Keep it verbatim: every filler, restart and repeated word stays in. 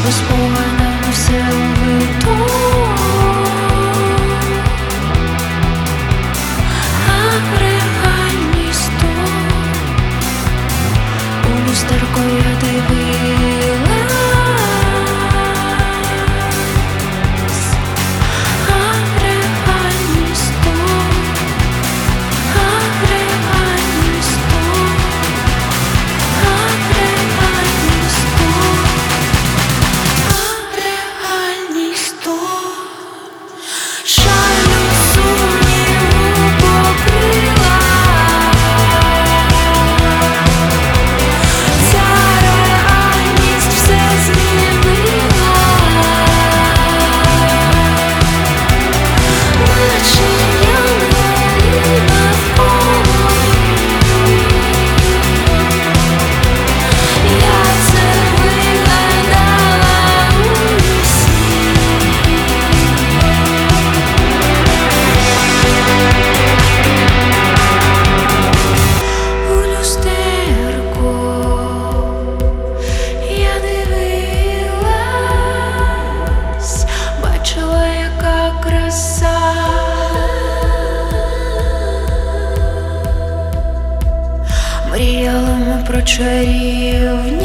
бо спогадами все вито, а реальність то у люстерко я дивилась, а реальність то, а реальність то, а реальність то, а реальність то. Шалю сумніву покрила, ця реальність все змінила, наче янголи навколо. Я це вигадала у вісні. У люстерко я дивилась, бачила, яка краса, мріяли ми про чарівність.